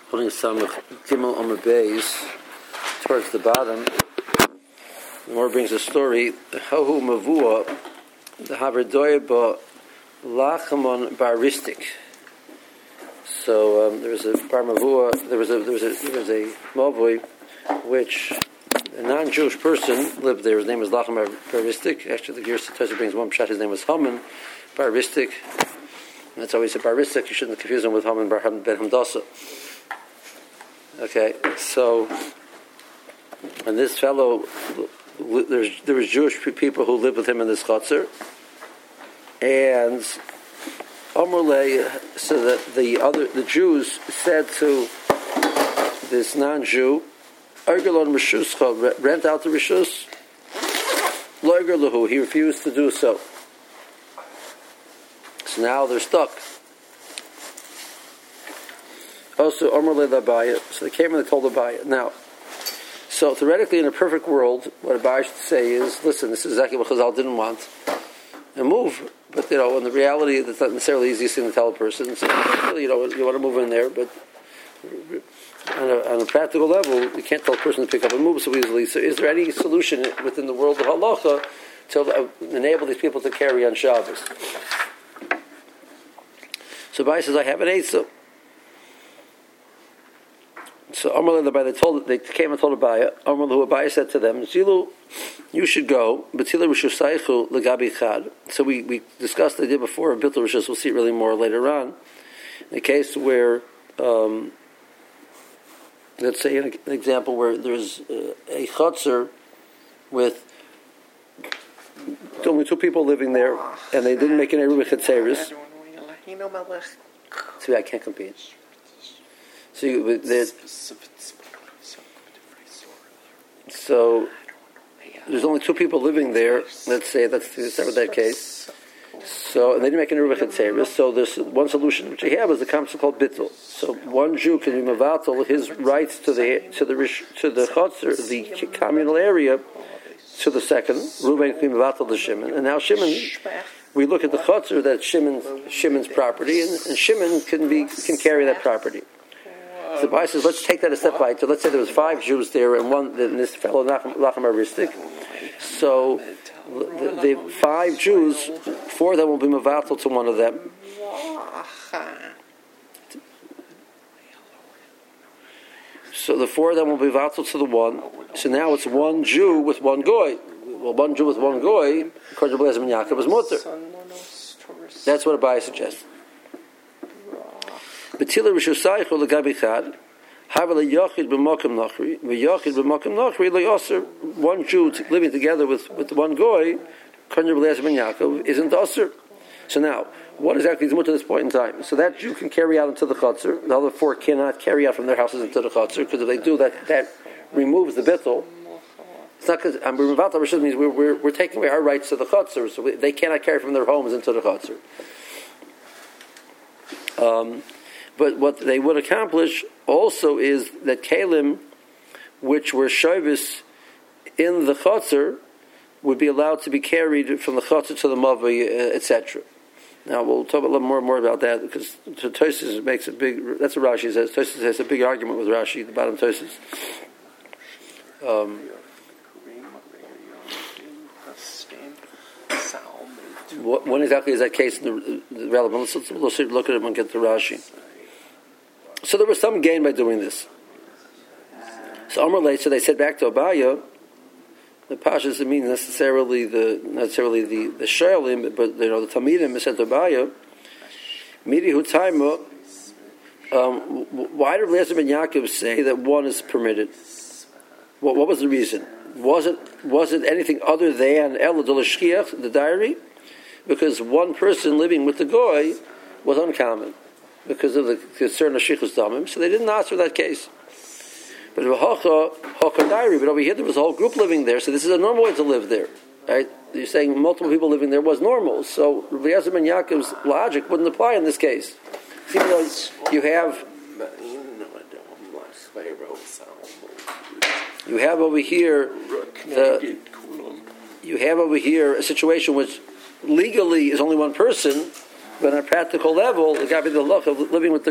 putting some Gimel on the base towards the bottom. The more brings a story. Hahu Mavua, the Haverdoyba Lachamon Baristik. So there was a Bar Mavua. There was a Mavui, which a non-Jewish person lived there. His name was Lachem Baristik. Actually, the Gersa Tosha brings one pshat. His name was Haman Baristik. And that's always a Baristik. You shouldn't confuse him with Haman Ben Hamdasa. Okay, so, and this fellow, there was Jewish people who lived with him in this chutzner, and Amrulay, so that the Jews said to this non-Jew, Ergelon Rishuscha, rent out the Rishus, Loiger Lahu, he refused to do so. So now they're stuck. Also, Amrulay Labaya, so they came and they told Abaya. Now, so theoretically, in a perfect world, what Abaya should say is, listen, this is exactly what Chazal didn't want, and move. But, in the reality, that's not necessarily the easiest thing to tell a person. So, you want to move in there, but on a practical level, you can't tell a person to pick up and move so easily. So is there any solution within the world of halacha to enable these people to carry on Shabbos? So Abaya says, I have an eitzah. So they came and told Abaya. Abaya said to them, Zilu, you should go. So we discussed the idea before of Bitul Rishus. We'll see it really more later on. In a case where, let's say an example where there's a chutzner with only two people living there, and they didn't make an Eruv Chetzeris. See, I can't compete. So there's only two people living there. Let's start with that case. So and they didn't make an Eruv Chetzeris. So there's one solution which they have is the concept called Bittul. So one Jew can be mevatel his rights to the chutzner, the communal area, to the second. Reuben can be mevatel the Shimon, and now Shimon. We look at the chutzner that's Shimon's property, and Shimon can carry that property. So the Bible says, let's take that a step by. So let's say there was 5 Jews there, and this fellow Lachem Aristik. So the 5 Jews, 4 of them will be mevatel to one of them. So the 4 of them will be mevatel to the one. So now it's one Jew with one goy. Well, one Jew with one goy, according to Blazer and Yaakov, is mutter. That's what Abaya suggests. Betila Rishusaycho legabi chad, havel yochid b'makom nachri, v'yochid b'makom nachri le'oser. One Jew living together with one goy, according to Blazer and Yaakov, isn't oser. So now, what exactly is mutter at this point in time? So that Jew can carry out into the chutzner. The other 4 cannot carry out from their houses into the chutzner, because if they do that removes the bittul. It's not because Mevatel Rishus means we're taking away our rights to the chutzner, so they cannot carry from their homes into the chutzner. But what they would accomplish also is that kalim, which were shovis in the chutzner, would be allowed to be carried from the chutzner to the mavi, etc. Now we'll talk a little more about that because Tosfos makes a big. That's what Rashi says. Tosfos has a big argument with Rashi. The bottom Tosfos. When exactly is that case in the relevant? Let's look at it and get to Rashi. So there was some gain by doing this. So Amrulay, so they said back to Abaya, the Pasha doesn't mean necessarily the Shalim, but the Talmidim said to Abaya, Midi Hutaima, why did Blazer ben Yaakov say that one is permitted? What was the reason? Was it anything other than Ela Dolashkiach, the diary? Because one person living with the goy was uncommon because of the concern of Shichus Damim, so they didn't answer that case. But diary, but over here there was a whole group living there, so this is a normal way to live there. Right? You're saying multiple people living there was normal, so Rabbi Eliezer ben Yaakov's logic wouldn't apply in this case. See, you have over here a situation which legally is only one person, But on a practical level, the guy the luck of living with the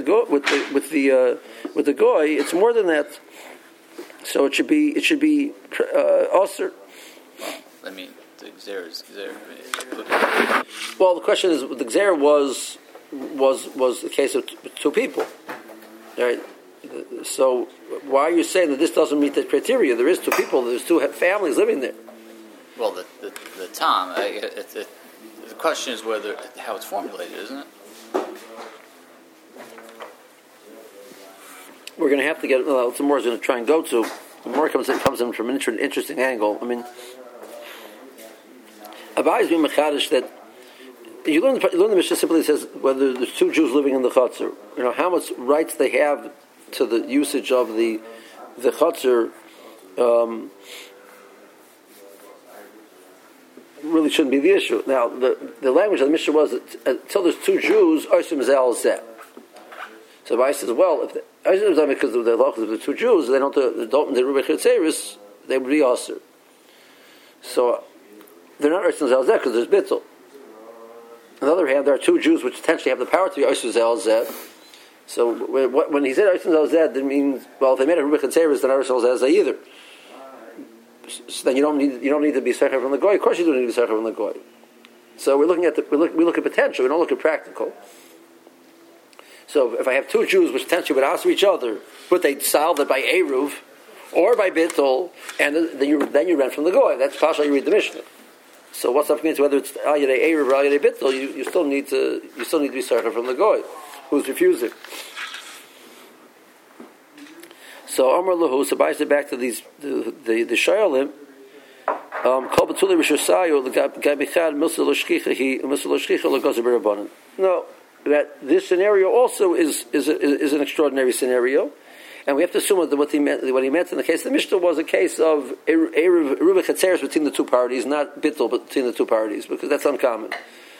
goy, it's more than that. So it should be usher. I mean, the gzer is gzer. Well, the question is, the gzer was the case of two people, right? So why are you saying that this doesn't meet that criteria? There is two people. There's two families living there. Well, the Tom. The question is how it's formulated, isn't it? We're going to have to get some more is going to try and go to. The more comes in from an interesting angle. I mean, Abai is being mechadish that you learn the Mishnah simply says whether there's two Jews living in the chutzner, how much rights they have to the usage of the chutzner. Really shouldn't be the issue. Now, the language of the Mishnah was that until there's two Jews, Osim Zal Zeh. So Abai says, well, if because of the halachas of the two Jews, they don't the Rubei Chetzeris, they would be Aser. So they're not Osim Zal Zeh because there's Bittul. On the other hand, there are two Jews which potentially have the power to be Osim Zal Zeh. So when he said Osim Zal Zeh, that means, well, if they made a Rubei Chetzeris, then Osim Zal Zeh either. So then you don't need to be secher from the goy. Of course, you don't need to be secher from the goy. So we look at potential. We don't look at practical. So if I have two Jews which potentially would answer each other, but they solve it by eruv or by bittul, and then you rent from the goy. That's partially you read the Mishnah. So what's up means whether it's al yedei eruv or al yedei bittul, you still need to be secher from the goy who's refusing. So Amar Lahu, so buys it back to the Shayalim. Kol Batuli Rishosayu, the Gabichad Milsa Loshkicha, he Milsa Loshkicha Lagoza Berabanan. No, that this scenario also is an extraordinary scenario, and we have to assume that what he meant in the case of the Mishnah was a case of Rubei Chetzeris between the two parties, not Bittul between the two parties, because that's uncommon.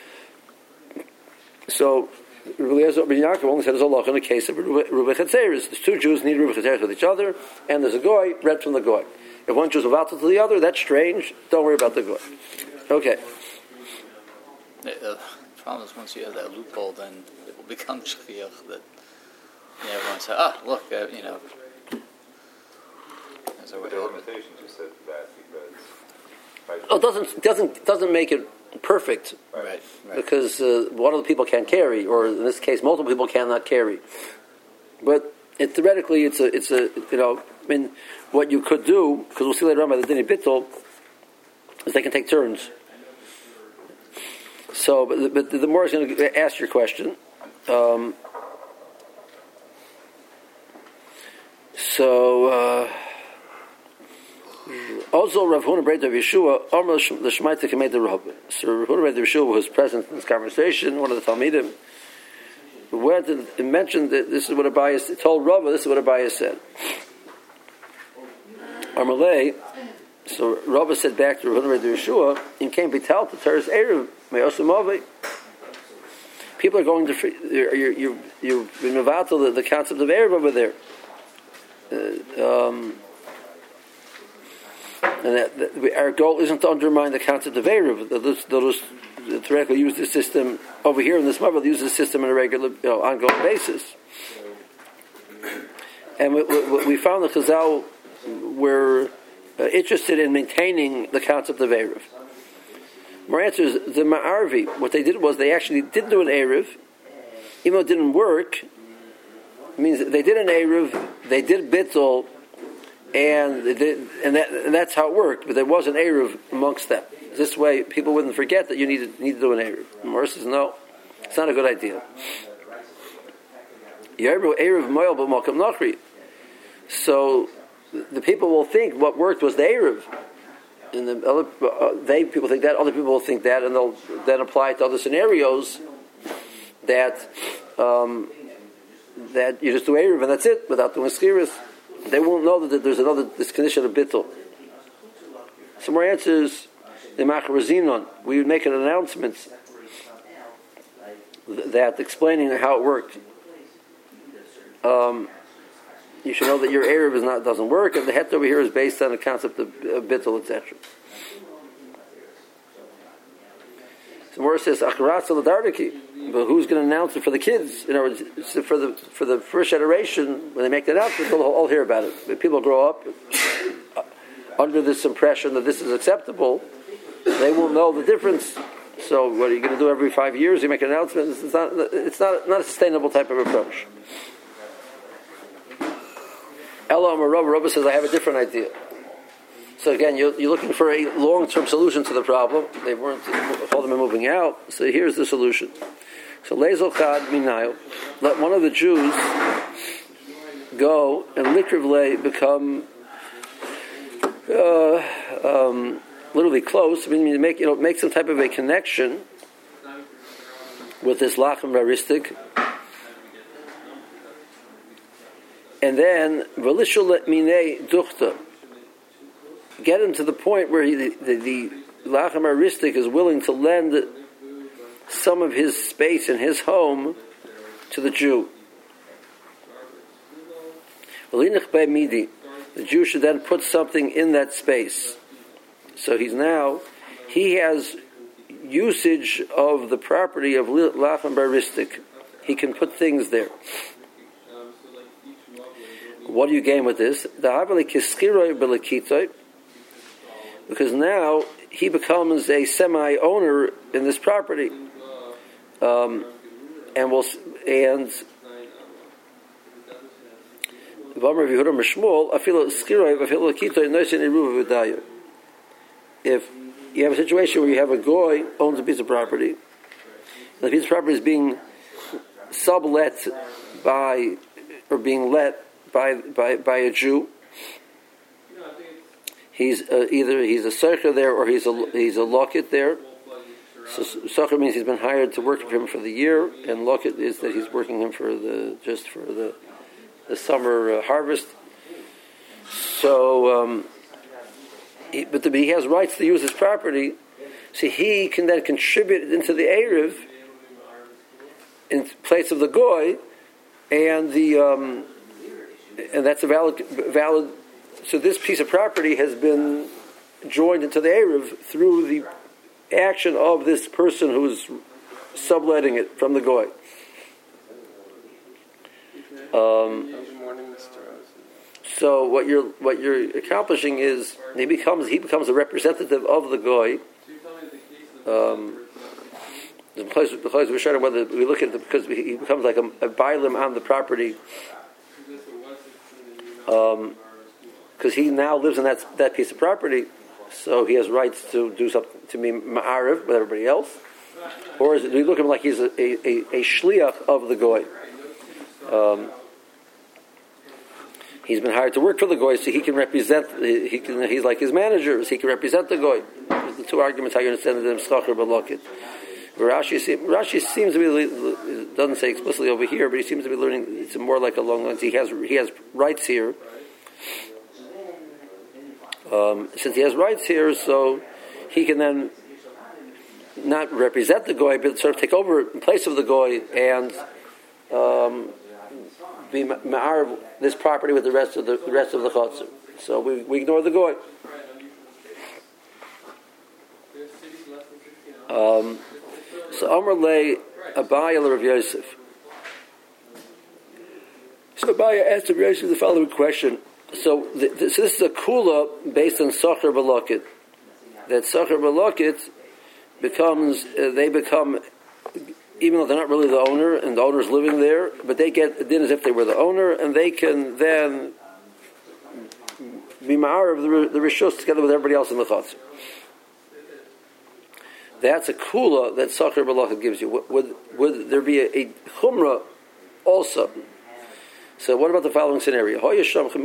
So Rabbi Eliezer ben Yaakov only said there's a law in the case of Rubei Chetzeris. There's two Jews need Rubei Chetzeris with each other, and there's a goy read from the goy. If one Jew is available to the other, that's strange. Don't worry about the goy. Okay. The problem is once you have that loophole, then it will become shchiach that everyone say, look, There's a way. The limitations you said that because. It doesn't make it perfect, right. Because one of the people can't carry, or in this case, multiple people cannot carry. But theoretically, it's a what you could do, because we'll see later on by the Dini Bittul, is they can take turns. So, but the more is going to ask your question. Also, Rav Huna Breit of Yeshua, Amar the Shemaita Kamei the Rav. So Rav Huna Breit of Yeshua was present in this conversation. One of the Talmidim went and mentioned that this is what Abai told Rav. This is what Abai said. Amalei. So Rav said back to Rav Huna Breit of Yeshua, "In came Vital to Teres Erev Me'osamavei." People are going to you've been mevatel the concept of Erev over there. And that our goal isn't to undermine the concept of Erev. They'll just theoretically use this system over here in this marvel. They use this system on a regular, ongoing basis. And we found that Chazal were interested in maintaining the concept of Erev. More answers, the Ma'arvi, what they did was they actually did do an Erev, even though it didn't work. It means they did an Erev, they did Bittul, and that's how it worked. But there was an Erev amongst them. This way, people wouldn't forget that you need to do an Erev. Morris says, no, it's not a good idea. So the people will think what worked was the Erev. And people think that, other people will think that, and they'll then apply it to other scenarios that you just do Erev and that's it, without doing Schiris. They won't know that there's this condition of Bittul. Some more answers, the Macharazinon. We would make an announcement that explaining how it worked. You should know that your Erev doesn't work, and the Het over here is based on the concept of Bittul, etc. So Morris says, Acharatza l'dardaki. But who's going to announce it for the kids? In other words, for the first generation, when they make the announcement, they'll all hear about it. If people grow up under this impression that this is acceptable, they won't know the difference. So what are you going to do every 5 years? You make an announcement. It's not a sustainable type of approach. Ella Amar Rabba says, I have a different idea. So again, you're looking for a long-term solution to the problem. They weren't, all of them are moving out. So here's the solution. So Lezel Chad Minayo, let one of the Jews go and literally become literally close. I mean, make some type of a connection with this Lachem Baristik. And then Velishul Minei Duchta. Get him to the point where the Lachem Aristik is willing to lend some of his space in his home to the Jew. The Jew should then put something in that space. So he has usage of the property of Lachem Baristik. He can put things there. What do you gain with this? Because now he becomes a semi-owner in this property, if you have a situation where you have a goy owns a piece of property, and the piece of property is being sublet being let by a Jew. He's either he's a socher there or he's a loket there. So socher means he's been hired to work for him for the year, and loket is that he's working him for the summer harvest. So, but he has rights to use his property, so he can then contribute into the eruv in place of the goy, and that's a valid. So this piece of property has been joined into the eruv through the action of this person who's subletting it from the goy. So what you're accomplishing is he becomes a representative of the goy. Because we're showing whether we look at it because he becomes like a bailim on the property. Because he now lives in that piece of property, so he has rights to do something, to be ma'ariv with everybody else. Or do we look at him like he's a shliach of the goy? He's been hired to work for the goy, so he can represent. He's like his manager, so he can represent the goy. There's the two arguments how you understand the schocher balokit. Rashi seems to be, doesn't say explicitly over here, but he seems to be learning. It's more like along the lines. He has rights here. Since he has rights here, so he can then not represent the goy, but sort of take over in place of the goy and be ma'ar this property with the rest of the chotzer. So we ignore the goy. So Amar Le Abaya Rav Yosef. So Abaya asked Rav Yosef the following question. So this is a kula based on Socher Balokit. That Socher Balokit they become, even though they're not really the owner, and the owner's living there, but they get a din as if they were the owner, and they can then be ma'ar of the rishus together with everybody else in the chotzer. That's a kula that Socher Balokit gives you. Would there be a chumrah also? So what about the following scenario? So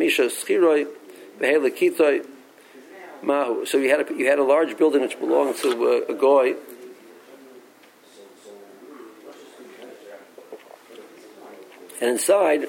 you had a large building which belonged to a goy, and inside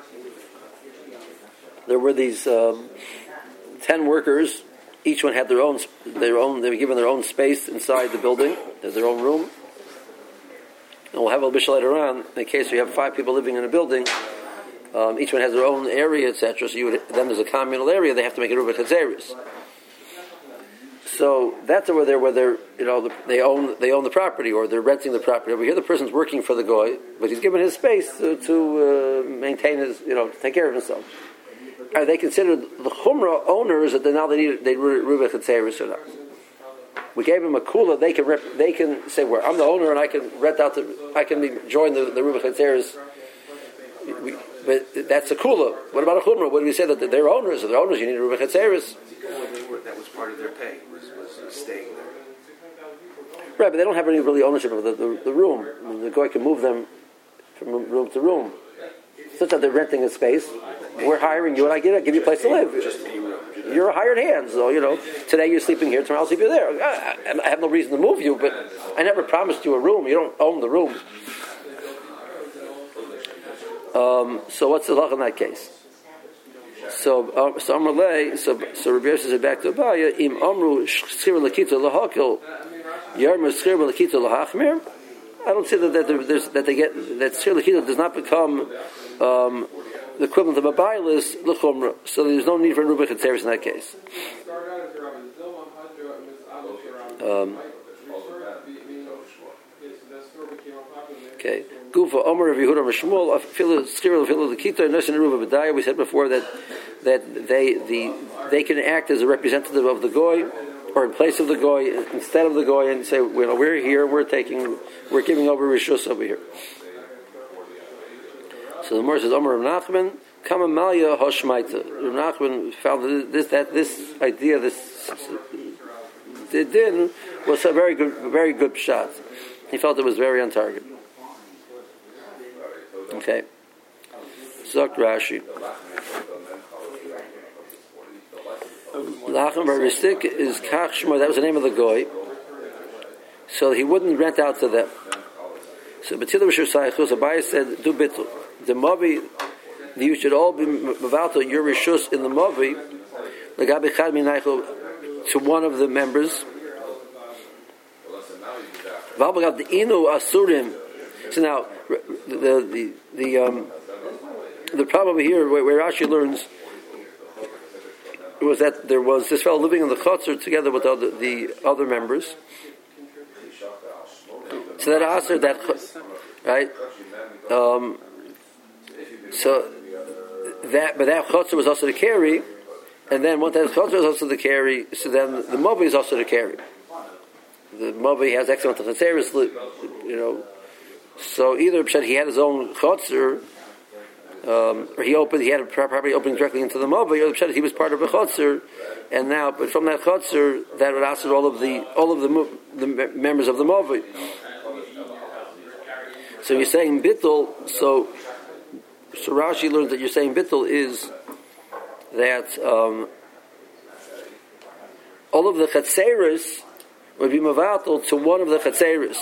there were these 10 workers. Each one had their own. They were given their own space inside the building, their own room. And we'll have a bishul later on in case you have 5 people living in a building. Each one has their own area, etc. So then there's a communal area. They have to make a Ruba Chazeris. So that's where they're they own the property or they're renting the property. Over here, the person's working for the goy, but he's given his space to maintain his to take care of himself. Are they considered the chumrah owners that now they rubach chetzeris or not? We gave him a kula. They can say, "Well, I'm the owner and I can rent out join the rubach chetzeris." But that's a kula. What about a chumrah? What do we say that they're owners? If they're owners, you need a rubach chetzeris. That was part of their pay, was staying there. Right, but they don't have any really ownership of the room. I mean, the guy can move them from room to room. It's not that they're renting a space. We're hiring you, and I give you a place to live. You're a hired hand, so today you're sleeping here, tomorrow I'll sleep you there. I have no reason to move you, but I never promised you a room. You don't own the room. So what's the law in that case? So Amalei, so Rabbi Yosef said back to Abaya, Im Amru Schir Lakita Lahakil Yarmer Schir Lakita Lahachmir. I don't see that Schir Lakita does not become the equivalent of a Bailis Lachumra. So there's no need for Rubach and Tzeres in that case. Okay. Gufa Omer of Yehuda Rishmul. Filu Schir Lakita Nusin Ruba B'daya. We said before that they can act as a representative of the goy, or in place of the goy, instead of the goy, and say, we're here, we're giving over rishus over here. So the Gemara says, Omer Rav Nachman, Kama Malya Hoshmaita. Rav Nachman found this idea, this din was a very good shot. He felt it was very on target. Okay. Zok Rashi. Lachem Baristik is Kachshma, that was the name of the goy. So he wouldn't rent out to them. So B'tila B'shur Saichus, Abai said, do bittul. The Mavi, you should all be Mavalto, your Rishus in the Mavi, L'gabi Chad Minaychel, to one of the members. V'abagav the Inu Asurim. So now, the problem here, where Rashi learns, was that there was this fellow living in the chutzner together with the other members. So that answered that, right? But that chutzner was also to carry, and then once that chutzner was also to carry, so then the mobi is also to carry. The mobi has excellent chetzeres, So either he had his own chutzner, or he had a property opening directly into the Mavi, or he was part of a chutzner, and now, but from that chutzner, that would answer all of the members of the Mavi. So you're saying bittul. So Rashi learns that you're saying bittul is that all of the chetzeres would be mavatul to one of the chetzeres.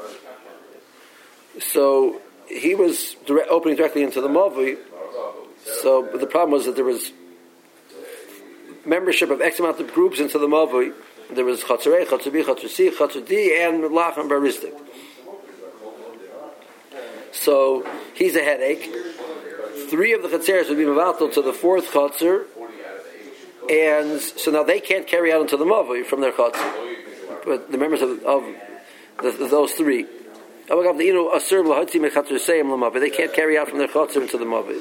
So he was opening directly into the Mavi. So the problem was that there was membership of X amount of groups into the Mavi. There was Chatzarei, Chatzar C, Chatzar D, and Lachem Baristik. So he's a headache. 3 of the Chatzeres would be Mavatal to the 4th Chatzar, and so now they can't carry out into the Mavi from their Chatzar. But the members of those 3. They can't carry out from their chutzner into the mavi.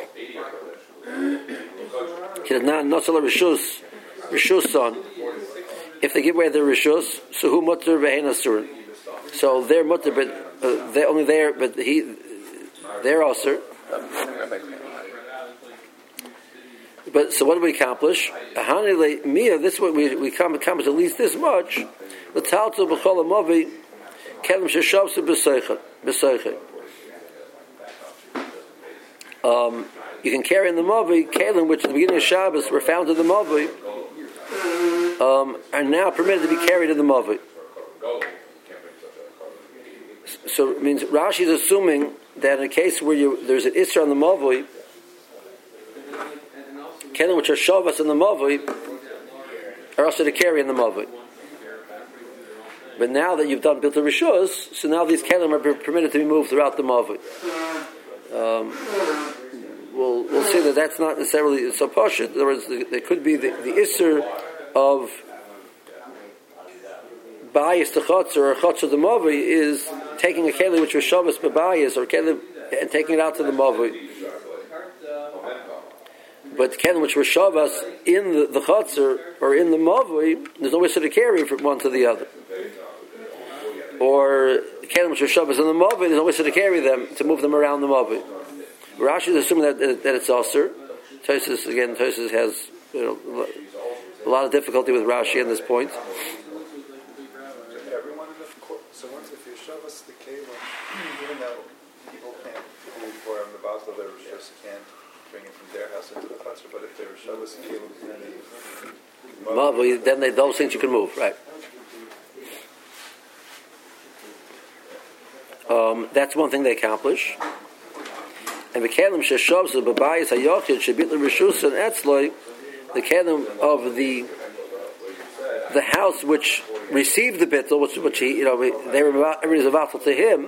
Rishus son. If they give away their rishus, so who mutter v'hein asur. So they're mutter, but they're only there. But they're asur. But so what do we accomplish? This is what we accomplish at least this much. The talto b'chol mavi. Kelim sheshavsu b'seichel. You can carry in the Mavi, kelim, which at the beginning of Shabbos were found in the Mavi, are now permitted to be carried in the Mavi. So it means Rashi is assuming that in a case where there's an Isra on the Mavi, kelim which are Shavas in the Mavi, are also to carry in the Mavi. But now that you've done Bilta Rishus, so now these kelim are permitted to be moved throughout the Mavi. We'll see that that's not necessarily so poshut. In other words, there could be the Isser of Bayis to Chotzer or Chotzer the Mavi is taking a Keli which was Shabbos B'Bayis or Keli and taking it out to the Mavi. But Keli which was Shabbos in the Chotzer or in the Mavi, there's no way to carry from one to the other. Or Keli which was Shabbos in the Mavi, there's no way to carry them, to move them around the Mavi. Rashi is assuming that it's Aser. Tosfos has a lot of difficulty with Rashi at this point. So once if you show us the cable, even though people can't do it for the Basel, they just can't bring it from their house into the chutzner, but if they were show us the cable, then those things you can move, right? That's one thing they accomplish. And the kelim sheshavs b'bayis hayochid shebit l'rishus and etzloi, the kelim of the house which received the bittul, which he, everybody's available to him,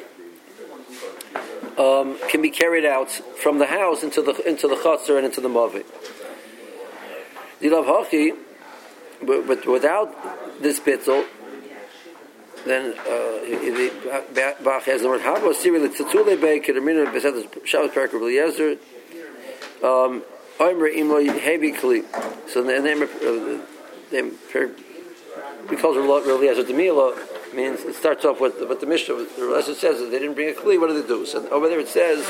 can be carried out from the house into the chutzner and into the mavi. Dilav hachi, but without this bittul, then Bach has the word Habo Siri Litzatule Bay Kedamina Beset Shabbos Parak Rabbi Eliezer Omer Imo Hevi Kli. So the name because Rabbi Eliezer Demila means it starts off with the Mishnah. The Eliezer says that they didn't bring a Kli. What do they do? So over there it says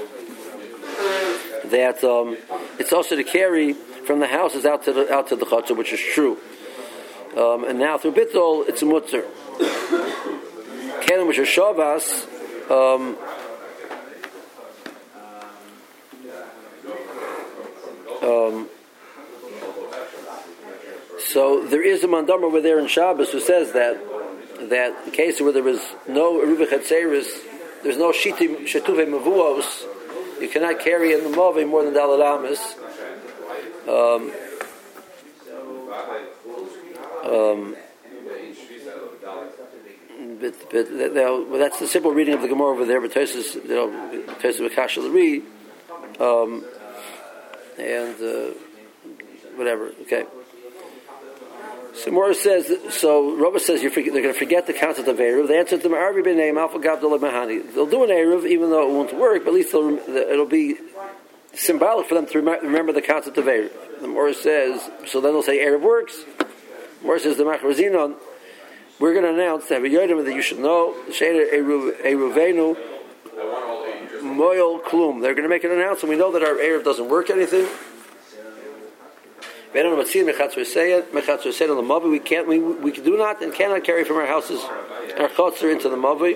that it's also to carry from the houses out to the chutzner, which is true. And now through Bittul, it's a mutzer. Kelim which are Shabbos, so there is a mandam over there in Shabbos who says that in case where there is no Eruv Chetzeris, there's no Shituve Mavuos, you cannot carry in the Mavi more than Daled Amis. But that's the simple reading of the Gemara over there. But Tosfos Makashal Ri, and whatever. Okay. So Morah says. So Rabba says they're going to forget the concept of eruv. They answer to them Arvi ben name Alpha Gabdul Mahani. They'll do an eruv even though it won't work, but at least it'll be symbolic for them to remember the concept of eruv. The Morah says. So then they'll say eruv works. Morah says the Machrazinon. We're going to announce that you should know Eruvenu Moyol Klum. They're going to make an announcement. We know that our Erev doesn't work anything. We do not and cannot carry from our houses our chutzner into the Mavi.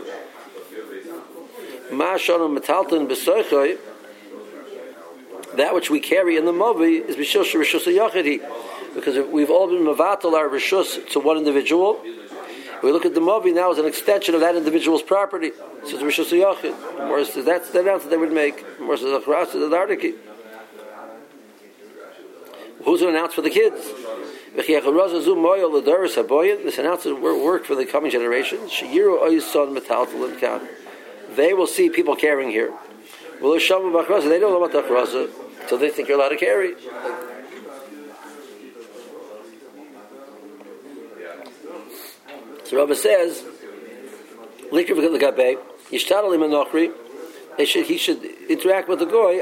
That which we carry in the Mavi is B'shil Rishus Yachidi, because we've all been Mavatal our Rishus to one individual. We look at the Mavi now as an extension of that individual's property. So it's Rishus Yachid. More says that's the announcement they would make. More says Achras to the Dardaki. Who's going to announce for the kids? This announcement will work for the coming generations. They will see people carrying here. They don't know about the Achras, so they think you're allowed to carry. So Rabbi says, he should interact with the goy.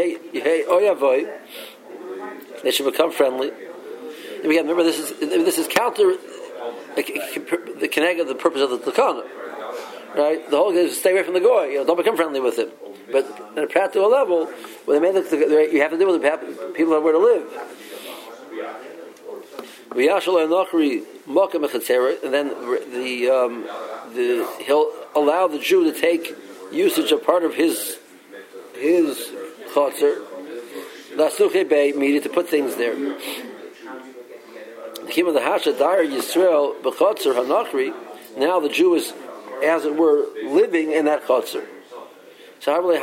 They should become friendly. And again, remember, this is counter the connect the purpose of the takana, right? The whole is stay away from the goy. Don't become friendly with him. But at a practical level, when they made you have to deal with the people that have where to live. And then he'll allow the Jew to take usage of part of his chotzer, to put things there. Now the Jew is, as it were, living in that chotzer. So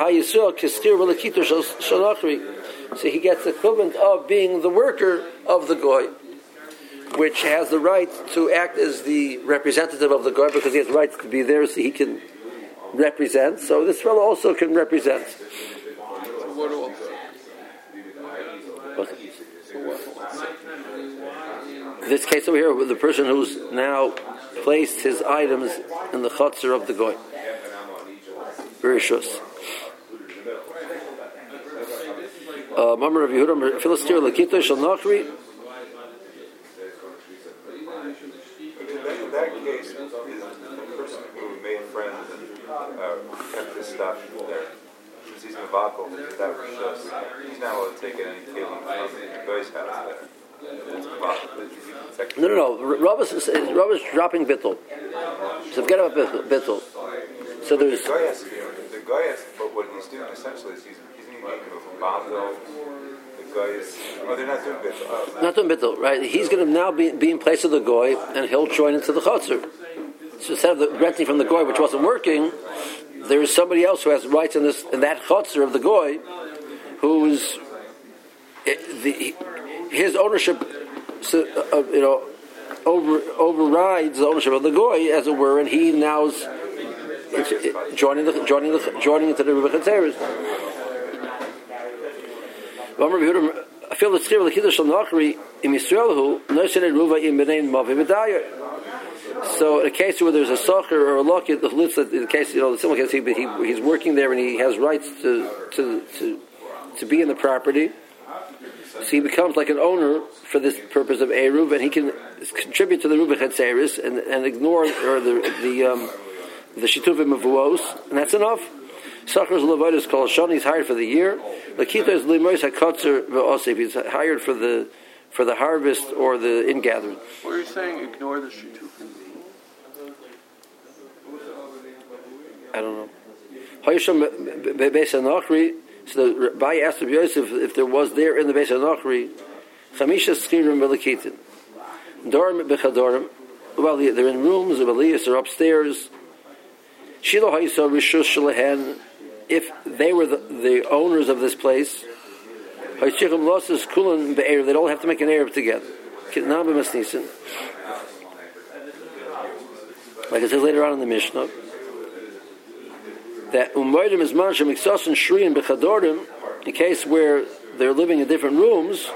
he gets the equivalent of being the worker of the goy, which has the right to act as the representative of the goy because he has rights to be there, so he can represent. So this fellow also can represent. This case over here, with the person who's now placed his items in the chutzner of the goy. Very shus. Mamar of Yehuda, Philistir Lakito shall Nachri. In that case, the person who made friends and kept his stuff there, since he's Mavakal, that was just, he's not allowed to take any feeling from the guy's house there. No. Rabbis is dropping bittul. So forget about bittul. So there's. The guy has, but what he's doing essentially is he's making a Mavakal. The guy is, they're not doing bittul. Not doing bittul, right? He's going to now be in place of the goy, and he'll join into the chutzner. So instead of renting from the goy, which wasn't working, there is somebody else who has rights in that chutzner of the goy, who's his ownership, overrides the ownership of the goy, as it were, and he now is joining into the Ruach HaTzeres. I feel the tzir l'kiddush shel nachri im Yisraelahu noshene ruva im b'nein mavi v'dayer. So in a case where there's a socher or a locket, the case, the similar case, he's working there and he has rights to be in the property. So he becomes like an owner for this purpose of Eruv, and he can contribute to the Ruach HaTzeres and ignore the Shituvim of Vuos, and that's enough. Sachar Levite is called Shani. He's hired for the year. Lakita is Limois HaKotzer V'Osif. He's hired for the harvest or the ingathering. What are you saying? Ignore the Shituvim. I don't know. Hayisham Beis HaNachri. So the Rabbi asked Rabbi Yosef if there was there in the Beis HaNachri Chamisha Schirim V'Lakitin Dorim B'Chadorim. Well, they're in rooms, or upstairs. Shiloh Hayisa Rishus Shalahan. If they were the owners of this place, they don't have to make an Arab together. Like it says later on in the Mishnah, that Umaydim is Mansham Iksasan Shriyan Bechadorim, in case where they're living in different rooms,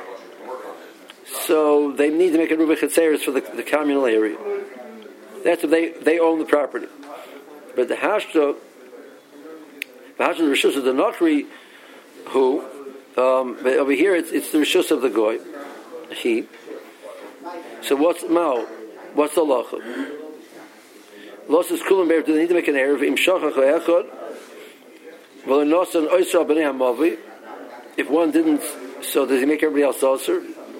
so they need to make a Ruach HaTzeres for the communal area. That's if they own the property. But the Hashta the Rishus of the Nachri, who, but over here it's the Rishus of the Goy. He. So what's Mao? What's the Lacha? Los is Kulam Be'er, do they need to make an Erev? Im Shachach Ha'echad, V'lo Nosan Oisra B'nei HaMavi. If one didn't, so does he make everybody else also?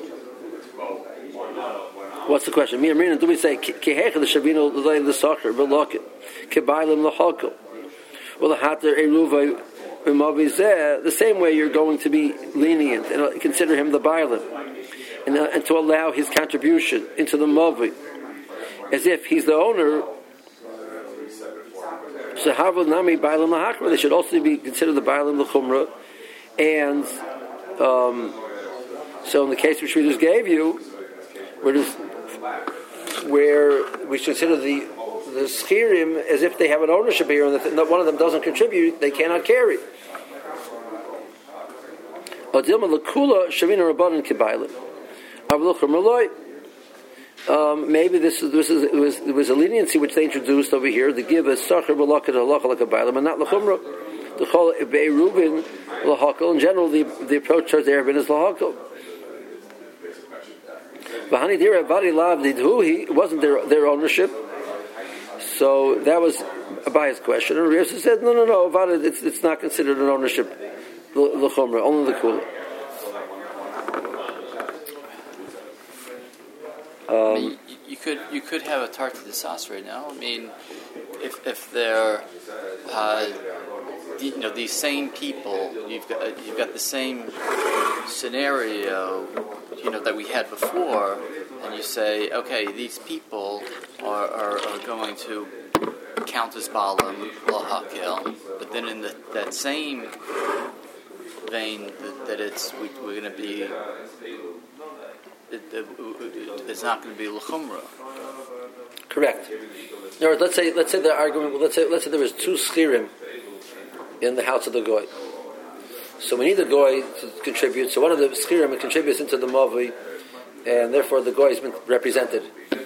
What's the question? Me and Marina, do we say Kehecha the Shavino the Sachar V'Lokit Kebailim L'Halko? Well, the Hatter Eruva B'Mavi Zeh, the same way you're going to be lenient and consider him the Bailim, and to allow his contribution into the Mavi as if he's the owner. So Havil Nami Bailim L'Hakra, they should also be considered the Bailim L'Chumra, and so in the case which we just gave you, where we should consider the Schirim as if they have an ownership here, and that one of them doesn't contribute, they cannot carry. Maybe it was a leniency which they introduced over here to give a Sachar B'Lakat Halacha like a Bailam, and not L'Chumra. The Chol Be'erubin L'Hakal. In general, the approach towards the Erubin is L'Hakal. It wasn't their ownership. So that was Abaya's question. And Rav said, no, it's not considered an ownership, L'Chumra, only the Kula. You could have a Tarti Desas right now. I mean, if they're these same people, you've got the same scenario that we had before, and you say, okay, these people are going to count as Baalim L'Hakel, but then in that same vein that we're going to be. It's not going to be l'chumra. Correct. In other words, let's say the argument. Let's say there was two schirim in the house of the goy. So we need the goy to contribute. So one of the schirim contributes into the mavi, and therefore the goy has been represented.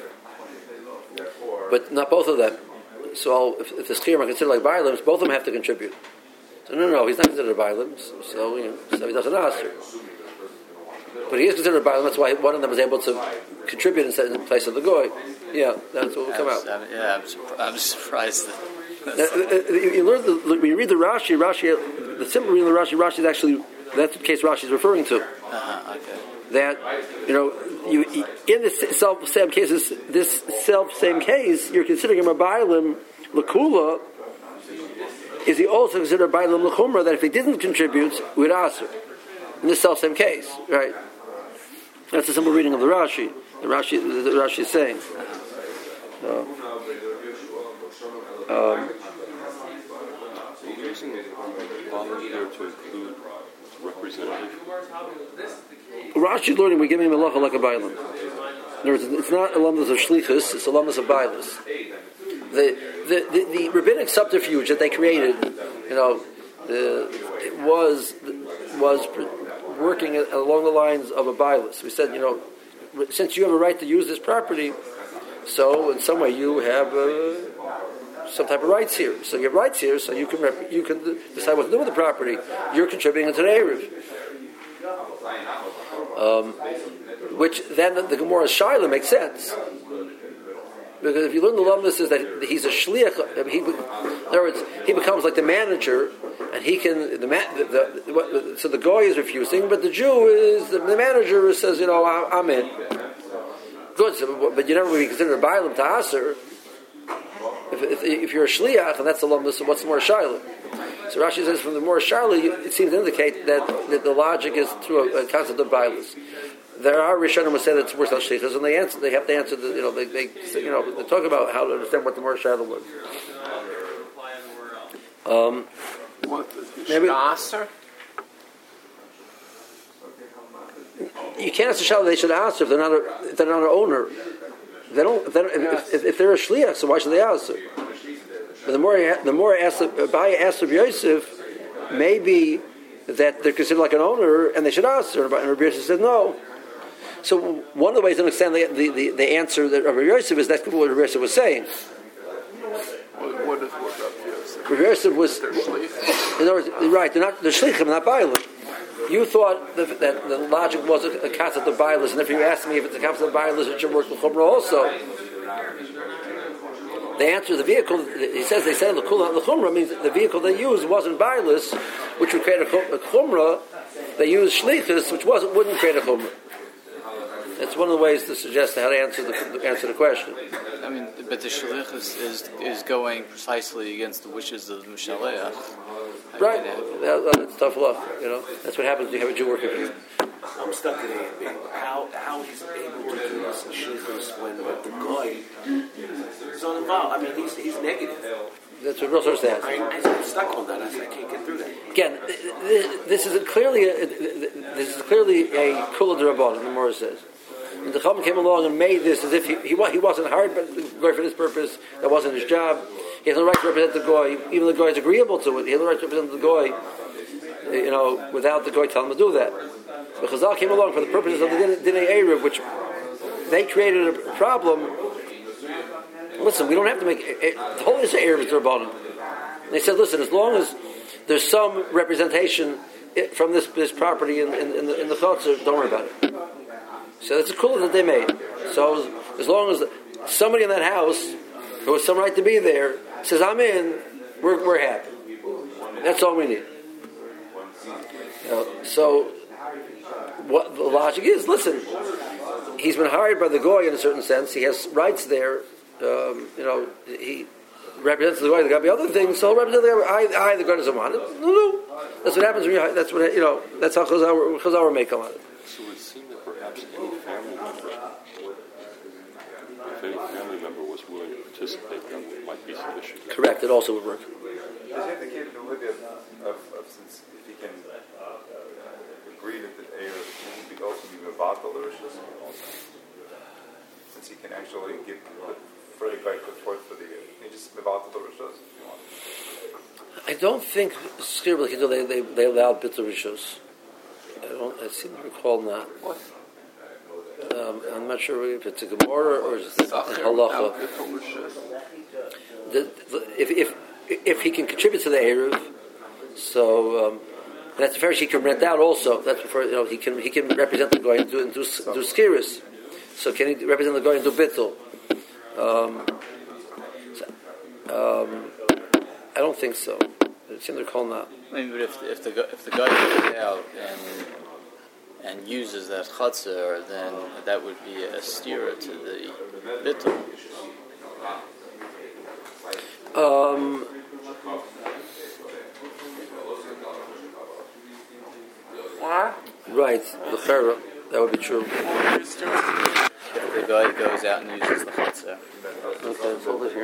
But not both of them. So if the schirim are considered like bailim, both of them have to contribute. So no, he's not considered a bailim, so he doesn't ask. But he is considered a bailim. That's why one of them was able to contribute in the place of the goy. Yeah, that's what will come out. I'm surprised. You learn when you read the Rashi, the simple reading of the Rashi is actually that's the case Rashi is referring to. Okay. That you in this same case, you're considering him a bailim l'kula. Is he also considered a bailim l'chumra? That if he didn't contribute, we'd answer in this same case, right? That's a simple reading of the Rashi. The Rashi is saying. Using volunteer to include representative. Rashi learning we give him a malacha like a bailim. In other words, it's not alumnus of shlichus; it's alumnus of bailus. The rabbinic subterfuge that they created, it was working along the lines of a bailus. We said, since you have a right to use this property, so in some way you have some type of rights here. So you have rights here, so you can decide what to do with the property. You're contributing to the Eruv. Which then the Gemara Shaila makes sense. Because if you learn the lumnus is that he's a shliach, in other words, he becomes like the manager, and he can so the goy is refusing, but the Jew is the manager says, I'm in. Good, but you never would be considered a bailim to aser. If you're a shliach, and that's the lumnus, so what's the more shaila? So Rashi says from the more shaila, it seems to indicate that the logic is through a concept of bailus. There are Rishonim who say that it's worse than shlichus, and they have to answer. They talk about how to understand what the more shaila was. Maybe you can't ask the shaila. They should answer if they're not an owner. If they're a shliach, so why should they answer? But the more Abaye asked of Yosef, maybe that they're considered like an owner and they should answer. And Rabbi Yosef said no. So one of the ways to understand the answer that Rabbi Yosef is that's what Rabbi Yosef was saying. What is Rabbi Yosef? Rabbi Yosef was, in other words, right? They're shlichim, not bailim. You thought that the logic was a concept of bailus, and if you asked me if it's a concept of bailus, it should work with chumrah also. The answer is the vehicle. He says they said the chumrah means the vehicle they used wasn't bailus, which would create a chumrah. They used shlichus, which wouldn't create a chumrah. That's one of the ways to suggest how to answer the question. I mean, but the shlichus is going precisely against the wishes of the Mishaleach. Right, that's tough luck. That's what happens when you have a Jew working for you. I'm stuck in A and B. How he's able to do this in shlichus when the guy is uninvolved? I mean, he's negative. That's what Rosh says. I'm stuck on that. I can't get through that. Again, this is clearly a kula d'rabbanan. The Gemara says. And the Chacham came along and made this as if he wasn't hired by the goy for this purpose. That wasn't his job. He has no right to represent the goy. Even the goy is agreeable to it. He has no right to represent the goy, without the goy telling him to do that. But Chazal came along for the purposes of the Dinei Eruv, which they created a problem. Listen, we don't have to make the whole issue Eruv is d'rabbanan. They said, listen, as long as there's some representation from this property in the Chotzer, don't worry about it. So that's a kula that they made. So as long as somebody in that house who has some right to be there says, I'm in, we're happy. That's all we need. So what the logic is, listen, he's been hired by the goy in a certain sense. He has rights there. He represents the goy. There got to be other things. So he'll represent the goy. The goy doesn't want it. No. That's what happens when you. That's what That's how Chazal may come on it. So it seemed that perhaps any family member was willing to participate, that might be sufficient. Correct. It also would work. Does he have the capability of since if he can agree that the heir will also be mevatel the rishus, since he can actually give further put forth for the he just mevatel the rishus. I don't think Skir they allowed Bittul Rishus. I seem to recall not. I'm not sure if it's a Gemara or it's a Halacha. If he can contribute to the Eruv, so that's fair. He can rent out also. That's before he can represent the Goy and do Skiris. So can he represent the Goy and do Bittul? I don't think so. It's in the call now. I mean, but if the guy goes out and uses that chutzner, then that would be a steer to the bittul. Right, the chera, that would be true. If the guy goes out and uses the chutzner. Okay, let's hold it here.